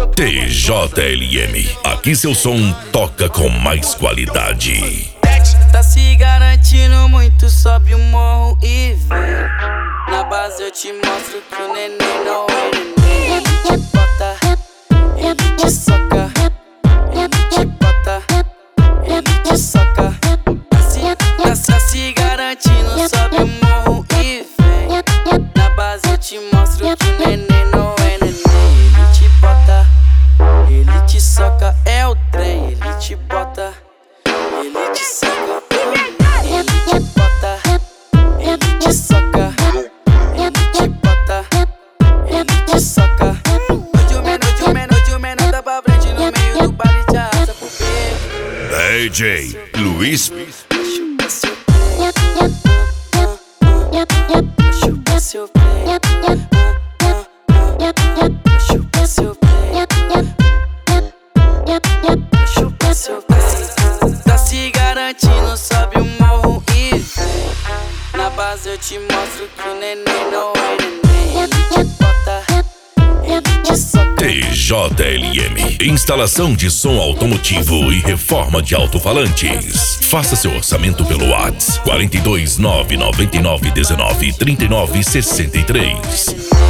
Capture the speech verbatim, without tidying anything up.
T J L M, aqui seu som toca com mais qualidade. Tá se garantindo muito, sobe o morro e vem. Na base eu te mostro que o neném não é neném. Ele te bota, ele te soca, ele te bota, ele te soca. Tá se, tá, tá se garantindo, sobe o morro e vem. Na base eu te mostro que o neném não é neném. Ele te bota, ele te soca, é o trem. Ele te bota, ele te soca, ele te bota, ele te soca, ele te bota, ele te soca. Hoje o menor, hoje o menor, hoje o menor tá pra frente no meio do baile de asa pro peito. D J Luiz. Chupa seu peito, chupa seu peito, chupa seu peito, chupa seu peito. Tá se garantindo, sobe o morro e vem. Na base eu te mostro que o neném não é neném. Ele te bota, ele te soca. T J L M, instalação de som automotivo e reforma de alto-falantes. Faça seu orçamento pelo WhatsApp quatro dois nove nove nove um nove, três nove seis três.